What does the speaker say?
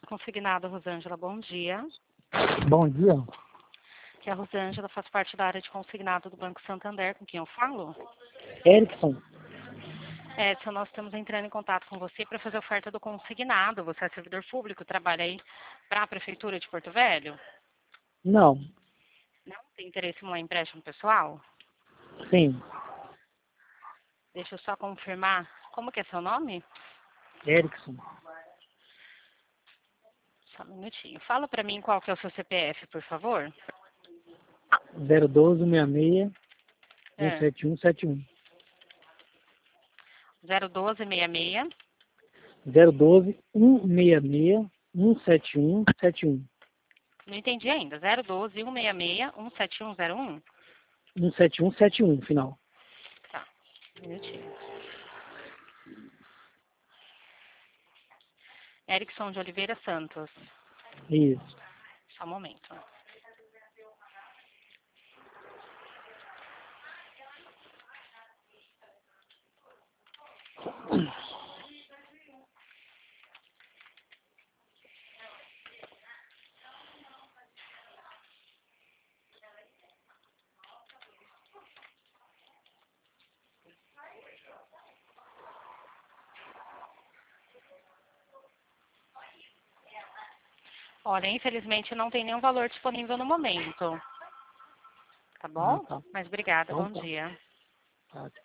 Consignado, Rosângela, bom dia. Bom dia. Que a Rosângela faz parte da área de consignado do Banco Santander, com quem eu falo. Erickson. Edson, nós estamos entrando em contato com você para fazer oferta do consignado. Você é servidor público, trabalha aí para a Prefeitura de Porto Velho? Não. Não tem interesse em um empréstimo pessoal? Sim. Deixa eu só confirmar. Como que é seu nome? Erickson. Só um minutinho. Fala para mim qual que é o seu CPF, por favor. 012 66 17171. 01266. 012 166 17171. Não entendi ainda. 012 166 17101. 17171, final. Tá. Um minutinho. Erickson de Oliveira Santos. Isso. Só um momento. Olha, infelizmente não tem nenhum valor disponível no momento. Tá bom? Tá. Mas obrigada, Então, bom dia. tá.